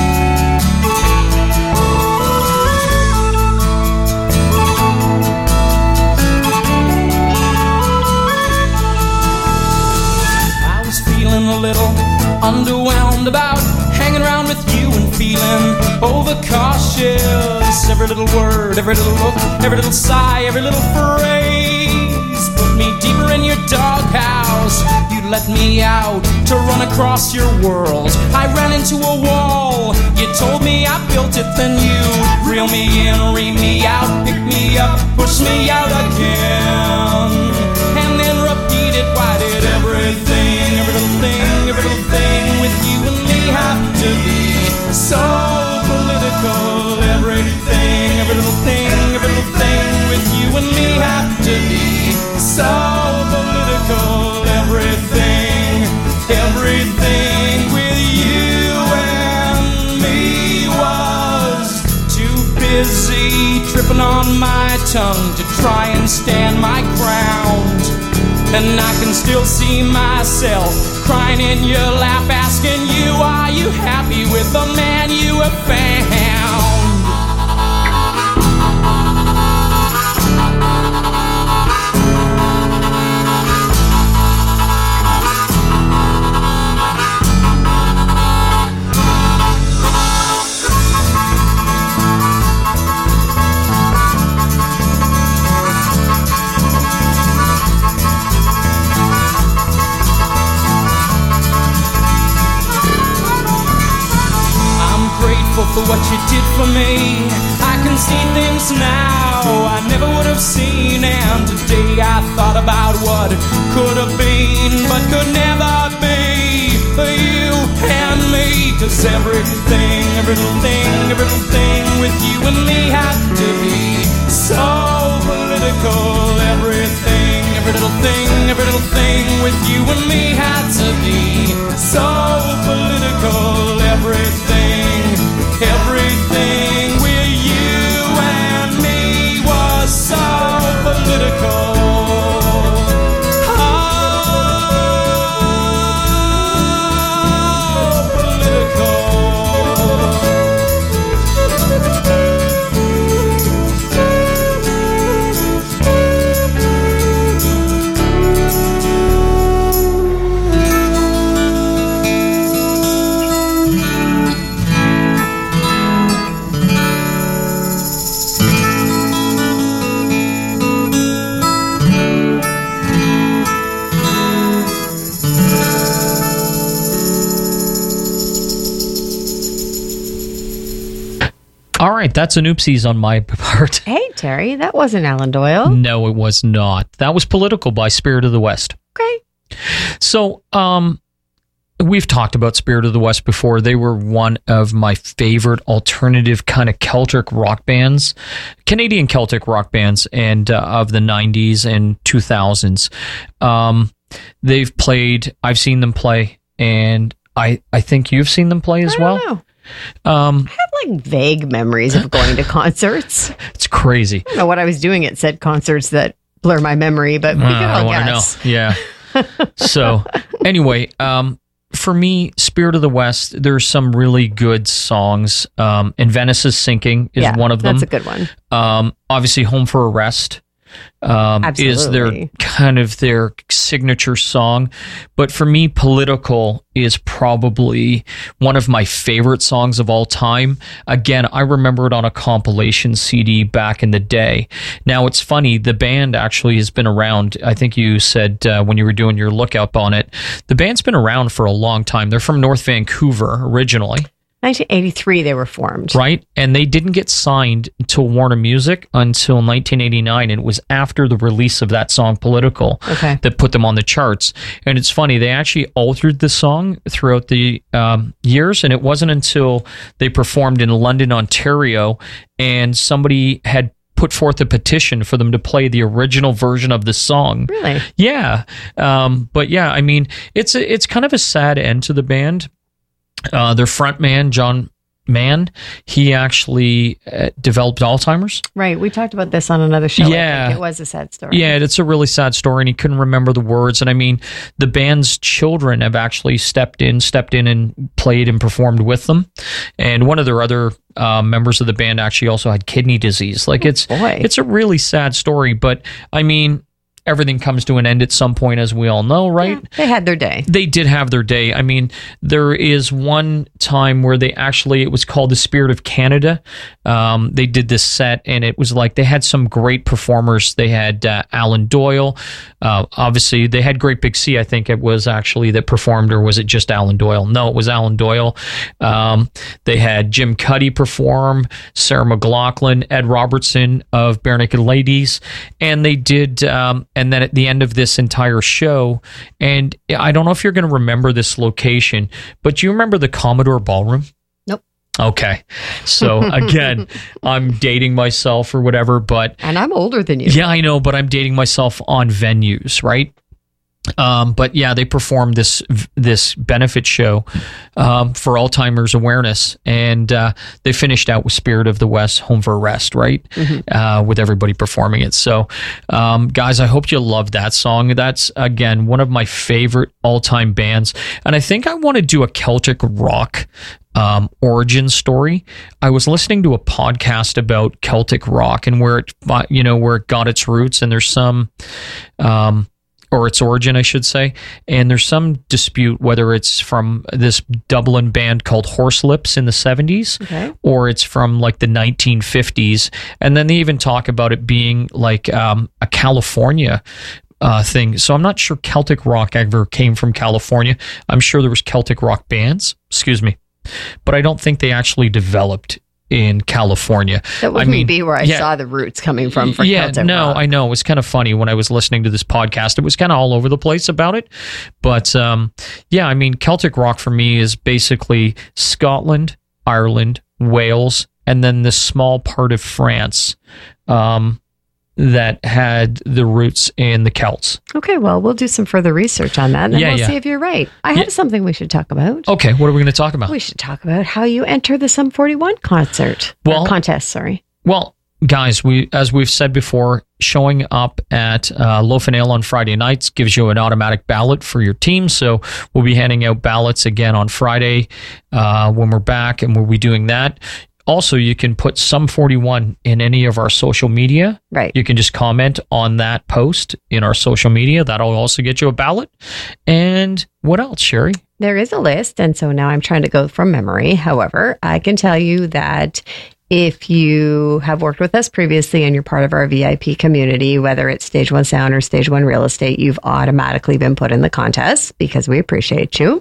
underwhelmed about hanging around with you and feeling overcautious. Every little word, every little look, every little sigh, every little phrase put me deeper in your doghouse. You let me out to run across your world. I ran into a wall. You told me I built it, then you reel me in, ream me out, pick me up, push me out again, and then repeat it. Why did everything, every little thing, every little thing with you and me have to be so political? Everything, every little thing, every little thing with you and me have to be so political. Everything, everything with you and me was too busy tripping on my tongue to try and stand my ground. And I can still see myself crying in your lap, asking you, are you happy with the man you have found? For what you did for me, I can see things now I never would have seen. And today I thought about what could have been, but could never be for you and me. Cause everything, every little thing, every little thing with you and me had to be so political. Everything, every little thing, every little thing with you and me had to be so political. Everything, everything with you and me was so political. Oh, political. All right, that's an oopsies on my part. Hey, Terry, that wasn't Alan Doyle. No, it was not. That was Political by Spirit of the West. Okay. So, um, we've talked about Spirit of the West before. They were one of my favorite alternative kind of Celtic rock bands, Canadian Celtic rock bands, and uh, of the nineties and two thousands. Um, they've played, I've seen them play, and I, I think you've seen them play as I well. don't know. Um, I have like vague memories of going to concerts. it's crazy. I don't know what I was doing at said concerts that blur my memory, but we Uh, can I all want to know. guess. Yeah. So, anyway, um, for me, Spirit of the West, there's some really good songs. Um, and Venice is Sinking is Yeah, one of them. that's a good one. Um, obviously, Home for Arrest um, is their Absolutely. kind of their signature song. But for me, Political is probably one of my favorite songs of all time. Again, I remember it on a compilation C D back in the day. Now, it's funny, the band actually has been around. I think you said uh, when you were doing your lookup on it, the band's been around for a long time. They're from North Vancouver originally. nineteen eighty-three, they were formed. Right? And they didn't get signed to Warner Music until nineteen eighty-nine. And it was after the release of that song, Political, Okay. that put them on the charts. And it's funny, they actually altered the song throughout the um, years. And it wasn't until they performed in London, Ontario, and somebody had put forth a petition for them to play the original version of the song. Really? Yeah. Um, but yeah, I mean, it's a, it's kind of a sad end to the band. Uh, their front man, John Mann, he actually uh, developed Alzheimer's. Right. We talked about this on another show. I Yeah. think. It was a sad story. Yeah, it's a really sad story, and he couldn't remember the words. And I mean, the band's children have actually stepped in, stepped in and played and performed with them. And one of their other uh, members of the band actually also had kidney disease. Like it's, boy. it's a really sad story. But I mean, everything comes to an end at some point, as we all know, right? Yeah, they had their day. They did have their day. I mean, there is one time where they actually, it was called The Spirit of Canada. Um, they did this set, and it was like they had some great performers. They had uh, Alan Doyle. Uh, obviously, they had Great Big Sea, I think it was actually that performed, or was it just Alan Doyle? No, it was Alan Doyle. Um, they had Jim Cuddy perform, Sarah McLachlan, Ed Robertson of Bare Naked Ladies, and they did, um, and then at the end of this entire show, and I don't know if you're going to remember this location, but do you remember the Commodore Ballroom? Nope. Okay. So again, I'm dating myself or whatever, but... And I'm older than you. Yeah, I know, but I'm dating myself on venues, right? Um, but yeah, they performed this this benefit show um, for Alzheimer's awareness, and uh, they finished out with Spirit of the West, Home for Rest, right? Mm-hmm. Uh, with everybody performing it. So, um, guys, I hope you love that song. That's, again, one of my favorite all-time bands, and I think I want to do a Celtic rock Um, origin story. I was listening to a podcast about Celtic rock and where it, you know, where it got its roots, and there's some, um, or its origin, I should say. And there's some dispute whether it's from this Dublin band called Horselips in the seventies, okay, or it's from like the nineteen fifties. And then they even talk about it being like um, a California uh, thing. So I'm not sure Celtic rock ever came from California. I'm sure there was Celtic rock bands, excuse me, but I don't think they actually developed in California. That wouldn't I mean, be where I yeah, saw the roots coming from for yeah, Celtic no, rock. I know. It was kind of funny when I was listening to this podcast. It was kind of all over the place about it. But um, yeah, I mean, Celtic rock for me is basically Scotland, Ireland, Wales, and then this small part of France um, that had the roots in the Celts. Okay, well, we'll do some further research on that, and then Yeah, we'll yeah. see if you're right. I have Yeah. something we should talk about. Okay, what are we going to talk about? We should talk about how you enter the Sum forty-one concert. Well- or contest, sorry. Well, guys, we as we've said before, showing up at uh, Loaf and Ale on Friday nights gives you an automatic ballot for your team. So we'll be handing out ballots again on Friday uh, when we're back, and we'll be doing that. Also, you can put Sum forty-one in any of our social media. Right. You can just comment on that post in our social media. That'll also get you a ballot. And what else, Sherry? There is a list, and so now I'm trying to go from memory. However, I can tell you that if you have worked with us previously and you're part of our V I P community, whether it's Stage One Sound or Stage One Real Estate, you've automatically been put in the contest because we appreciate you.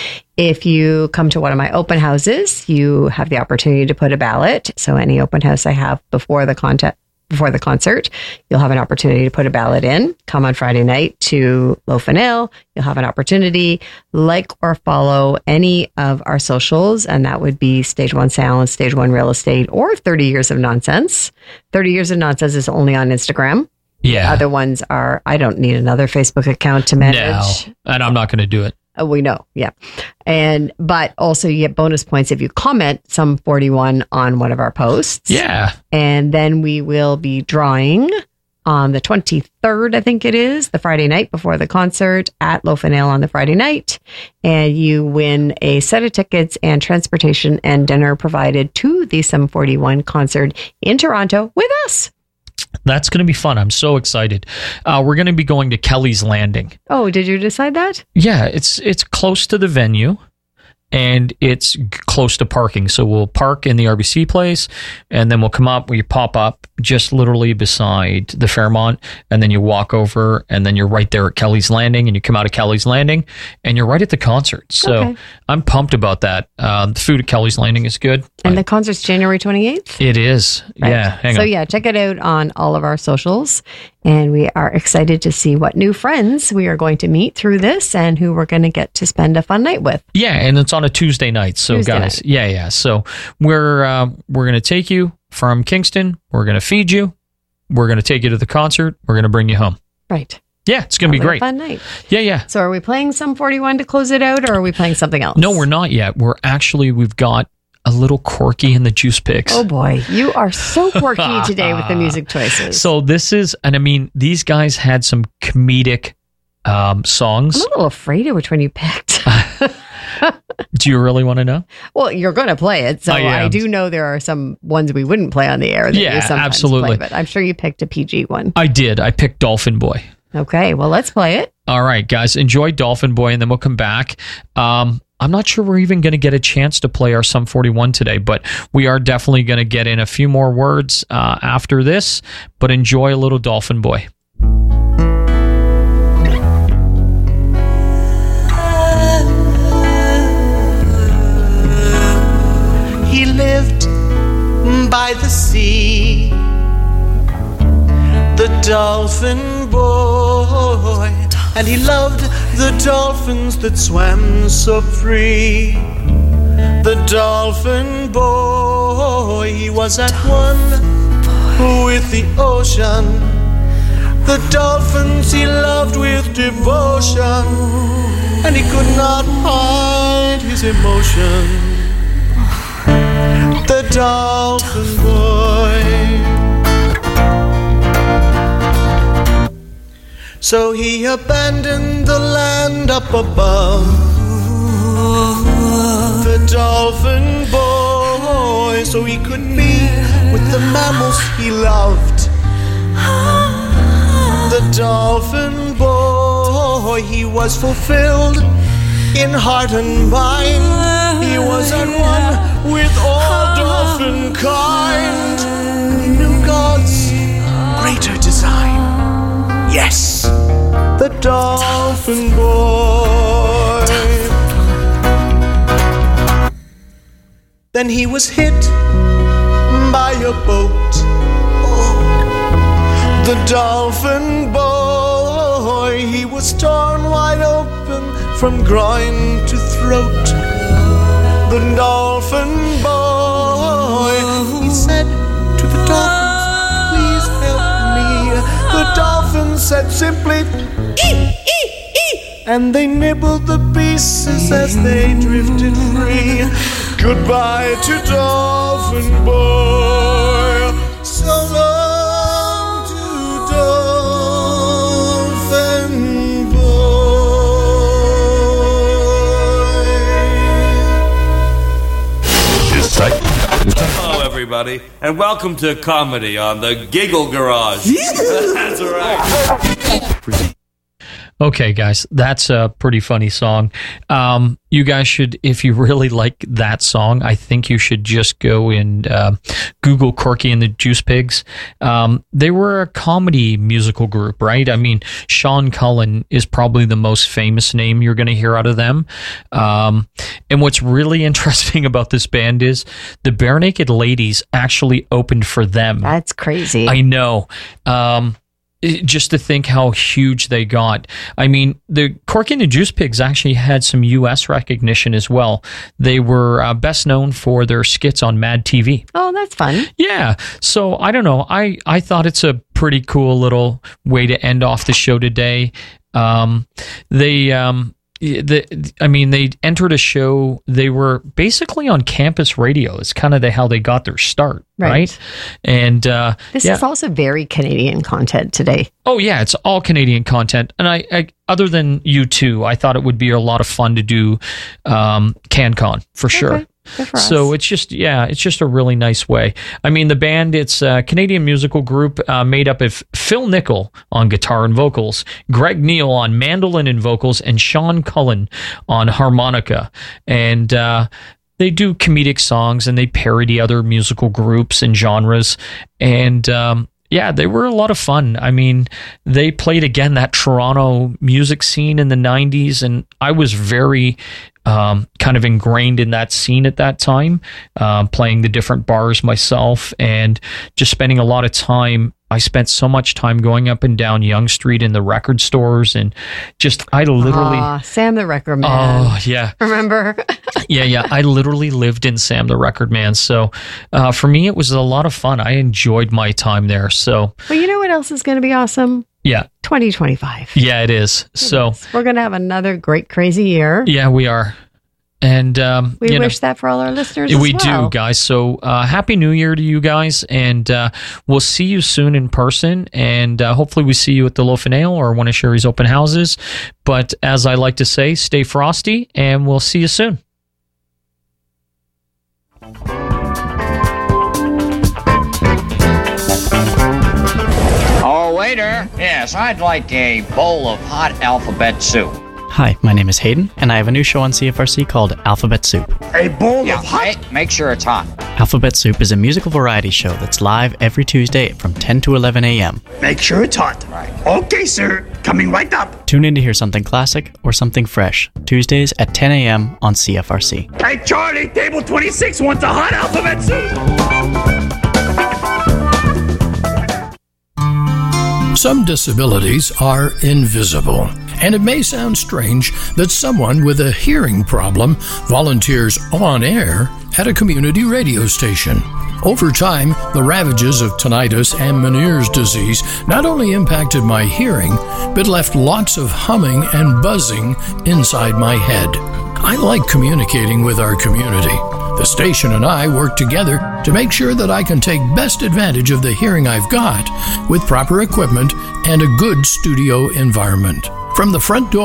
If you come to one of my open houses, you have the opportunity to put a ballot. So any open house I have before the contest, before the concert, you'll have an opportunity to put a ballot in. Come on Friday night to Loaf and Ale. You'll have an opportunity, like or follow any of our socials, and that would be Stage One Sound, Stage One Real Estate, or thirty Years of Nonsense. thirty Years of Nonsense is only on Instagram. Yeah. Other ones are, I don't need another Facebook account to manage. No, and I'm not going to do it. Uh, we know, yeah. And but also you get bonus points if you comment Sum forty-one on one of our posts. Yeah. And then we will be drawing on the twenty-third, I think it is, the Friday night before the concert at Loaf and Ale on the Friday night. And you win a set of tickets and transportation and dinner provided to the Sum forty-one concert in Toronto with us. That's going to be fun. I'm so excited. Uh, we're going to be going to Kelly's Landing. Oh, did you decide that? Yeah, it's it's close to the venue, and it's g- close to parking. So we'll park in the R B C place, and then we'll come up. We pop up just literally beside the Fairmont, and then you walk over, and then you're right there at Kelly's Landing, and you come out of Kelly's Landing, and you're right at the concert. So Okay. I'm pumped about that. Um, the food at Kelly's Landing is good. And I- the concert's January twenty-eighth? it is. Right. Yeah. Hang so on. yeah, check it out on all of our socials. And we are excited to see what new friends we are going to meet through this and who we're going to get to spend a fun night with. Yeah, and it's on a Tuesday night. So Tuesday guys, night. yeah, yeah. So we're uh, we're gonna take you from Kingston. We're gonna feed you. We're gonna take you to the concert. We're gonna bring you home. Right. Yeah, it's gonna be Have a great. fun night. Yeah, yeah. So are we playing Sum forty-one to close it out, or are we playing something else? No, we're not yet. We're actually we've got a little quirky in the juice picks. Oh boy, you are so quirky today with the music choices. So this is, and I mean, these guys had some comedic um, songs. I'm a little afraid of which one you picked. Do you really want to know? Well, you're going to play it, so I I, am. do know there are some ones we wouldn't play on the air. That Yeah, you sometimes absolutely. Play, but I'm sure you picked a P G one. I did. I picked Dolphin Boy. Okay, well, let's play it. All right, guys, enjoy Dolphin Boy, and then we'll come back. Um, I'm not sure we're even going to get a chance to play our Sum forty-one today, but we are definitely going to get in a few more words uh, after this. But enjoy a little Dolphin Boy. He lived by the sea, the dolphin boy, and he loved the dolphins that swam so free. The dolphin boy, he was at one with the ocean. The dolphins he loved with devotion, and he could not hide his emotion. The dolphin boy. So he abandoned the land up above. The dolphin boy, so he could be with the mammals he loved. The dolphin boy, he was fulfilled in heart and mind. He was at one with all dolphin kind. He knew God's greater design. Yes, the dolphin boy. Then he was hit by a boat. The dolphin boy, he was torn wide open from groin to throat. The dolphin boy, he said to the dolphins, please help me. The dolphins said simply, ee, ee, ee, and they nibbled the pieces as they drifted free. Goodbye to dolphin boy, so long to dolphin boy. Hello, everybody, and welcome to Comedy on the Giggle Garage. That's right. Okay, guys, that's a pretty funny song. Um, you guys should, if you really like that song, I think you should just go and uh, Google Corky and the Juice Pigs. Um, they were a comedy musical group, right? I mean, Sean Cullen is probably the most famous name you're going to hear out of them. Um, and what's really interesting about this band is the Bare Naked Ladies actually opened for them. That's crazy. I know. Um, Just to think how huge they got. I mean, the Corky and the Juice Pigs actually had some U S recognition as well. They were uh, best known for their skits on Mad T V. Oh, that's fun. Yeah. So I don't know. I, I thought it's a pretty cool little way to end off the show today. Um, they, um, the, I mean, they entered a show. They were basically on campus radio. It's kind of the, how they got their start, right? right? And uh, this yeah. is also very Canadian content today. Oh yeah, it's all Canadian content. And I, I other than you two, I thought it would be a lot of fun to do um, CanCon for sure. Okay. Good for So us. it's just, yeah, it's just a really nice way. I mean, the band, it's a Canadian musical group uh, made up of Phil Nickel on guitar and vocals, Greg Neal on mandolin and vocals, and Sean Cullen on harmonica. And uh, they do comedic songs and they parody other musical groups and genres. And um, yeah, they were a lot of fun. I mean, they played again that Toronto music scene in the nineties, and I was very um, kind of ingrained in that scene at that time, um, playing the different bars myself and just spending a lot of time. I spent so much time going up and down Yonge Street in the record stores, and just, I literally... Aw, Sam the Record Man. Oh, yeah. Remember? yeah, yeah. I literally lived in Sam the Record Man. So uh, for me, it was a lot of fun. I enjoyed my time there. So, Well, you know what else is going to be awesome? yeah. twenty twenty-five. Yeah, it is. So, We're going to have another great, crazy year. yeah, we are. And um, We you know, wish that for all our listeners we as well. do, guys. So uh, happy New Year to you guys, and uh, we'll see you soon in person, and uh, hopefully we see you at the Loaf and Ale or one of Sherry's open houses. But as I like to say, stay frosty, and we'll see you soon. Oh, wait Waiter, yes, I'd like a bowl of hot alphabet soup. Hi, my name is Hayden, and I have a new show on C F R C called Alphabet Soup. A bowl yeah, of hot? Make, make sure it's hot. Alphabet Soup is a musical variety show that's live every Tuesday from ten to eleven a.m. Make sure it's hot. Right. Okay, sir. Coming right up. Tune in to hear something classic or something fresh. Tuesdays at ten a.m. on C F R C. Hey, Charlie, table twenty-six wants a hot alphabet soup. Some disabilities are invisible, and it may sound strange that someone with a hearing problem volunteers on air at a community radio station. Over time, the ravages of tinnitus and Meniere's disease not only impacted my hearing, but left lots of humming and buzzing inside my head. I like communicating with our community. The station and I work together to make sure that I can take best advantage of the hearing I've got with proper equipment and a good studio environment. From the front door